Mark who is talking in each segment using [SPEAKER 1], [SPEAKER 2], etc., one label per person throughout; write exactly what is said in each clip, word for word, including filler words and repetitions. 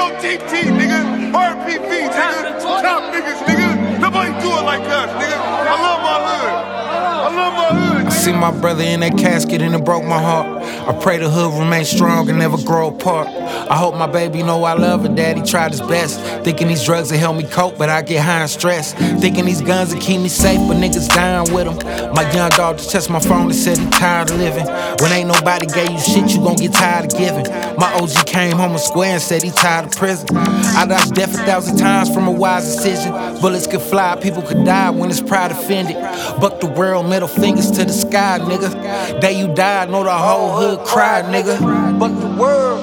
[SPEAKER 1] O T T, nigga. R P V, nigga. Top niggas, nigga. Nobody do it like us, nigga. I love my hood. I love my hood.
[SPEAKER 2] I see my brother in that casket and it broke my heart. I pray the hood remain strong and never grow apart. I hope my baby know I love her, daddy tried his best. Thinking these drugs will help me cope, but I get high and stressed. Thinking these guns will keep me safe, but niggas dying with them. My young dog just touched my phone and said he tired of living. When ain't nobody gave you shit, you gon' get tired of giving. My O G came home a square and said he tired of prison. I dodged death a thousand times from a wise decision. Bullets could fly, people could die when it's pride offended. Buck the world, middle fingers to the sky, nigga. Day you died, know the whole hood cried, nigga. Buck the world.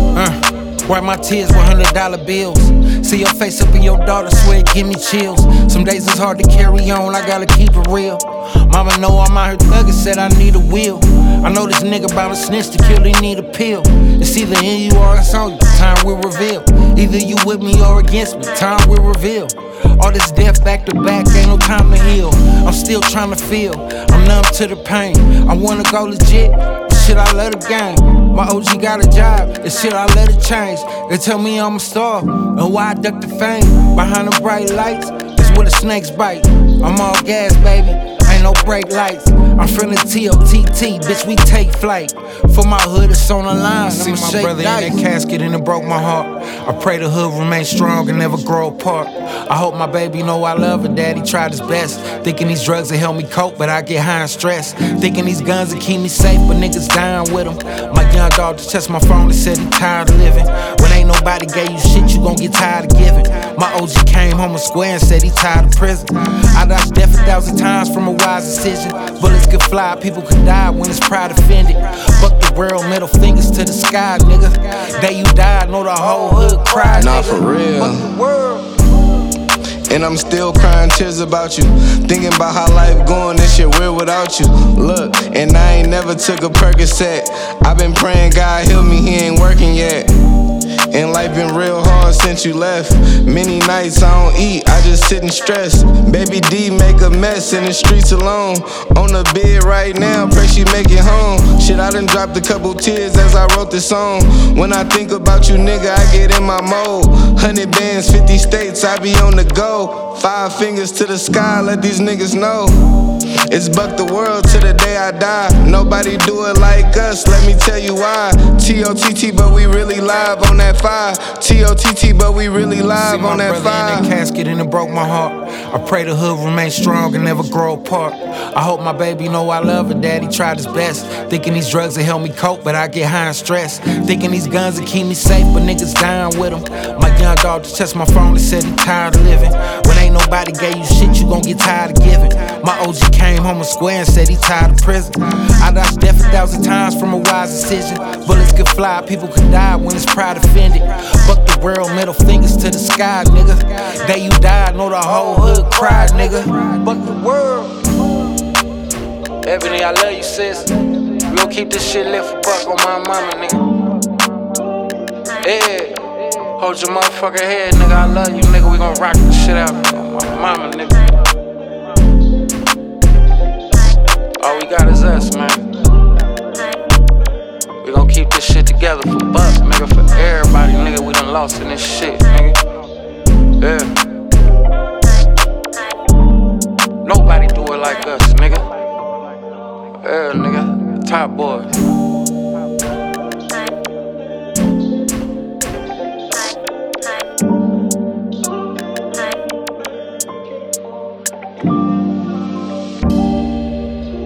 [SPEAKER 2] Uh, wipe my tears with hundred dollar bills. See your face up in your daughter, swear it give me chills. Some days it's hard to carry on, I gotta keep it real. Mama know I'm out here thuggin', said I need a wheel. I know this nigga bout to snitch to kill, he need a pill. It's either in you or it's on you, time will reveal. Either you with me or against me, time will reveal. All this death back to back, ain't no time to heal. I'm still trying to feel, I'm numb to the pain. I wanna go legit, but shit I love the game. My O G got a job, and shit I let it change. They tell me I'm a star, and why I duck the fame. Behind the bright lights, it's where the snakes bite. I'm all gas, baby, ain't no brake lights. I'm from the T O T T, bitch, we take flight. For my hood, it's on the line. I see my brother dice. In that casket and it broke my heart. I pray the hood remain strong and never grow apart. I hope my baby know I love her, daddy tried his best. Thinking these drugs will help me cope, but I get high and stressed. Thinking these guns will keep me safe, but niggas dying with them. My young dog just touched my phone and said he tired of living. When ain't nobody gave you shit, you gon' get tired of giving. My O G came home a square and said he tired of prison. I dodged death a thousand times from a wise decision. Bullets could fly, people could die when it's pride offended. Buck the world, middle fingers to the sky, nigga. Day you died, know the whole hood cried,
[SPEAKER 3] Nah,
[SPEAKER 2] nigga.
[SPEAKER 3] for real.
[SPEAKER 2] Buck the world.
[SPEAKER 3] And I'm still crying tears about you. Thinking about how life going, this shit weird without you. Look, and I ain't never took a Percocet. I've been praying God heal me, he ain't working yet. And life been real hard since you left. Many nights I don't eat, I just sit and stress. Baby D make a mess in the streets alone. On the bed right now, pray she make it home. Shit, I done dropped a couple tears as I wrote this song. When I think about you, nigga, I get in my mode. Hundred bands, fifty states, I be on the go. Five fingers to the sky, let these niggas know. It's buck the world to the day I die. Nobody do it like us, let me tell you why. T O T T, but we really live on that five. T O T T, but we really live on that five.
[SPEAKER 2] In that casket and it broke my heart. I pray the hood remain strong and never grow apart. I hope my baby know I love her, daddy tried his best. Thinking these drugs will help me cope, but I get high and stressed. Thinking these guns will keep me safe, but niggas dying with them. My young dog just touched my phone and said he tired of living. When ain't nobody gave you shit, you gon' get tired of giving. My O G came home a square and said he tired of prison. I dodged death a thousand times from a wise decision. Bullets could fly, people could die when it's pride offended. Buck the world, middle fingers to the sky, nigga. Day you died, know the whole hood cried, nigga. Buck the world. Ebony, I love you, sis. We gon' keep this shit lit for buck on my mama, nigga. Yeah. Hold your motherfucking head, nigga. I love you, nigga. We gon' rock this shit out on my mama, nigga. All we got is us, man. We gon' keep this shit together for buck, nigga, for everybody, nigga. We done lost in this shit, nigga. Yeah. Nobody do it like us, nigga. Yeah, nigga. Top boys.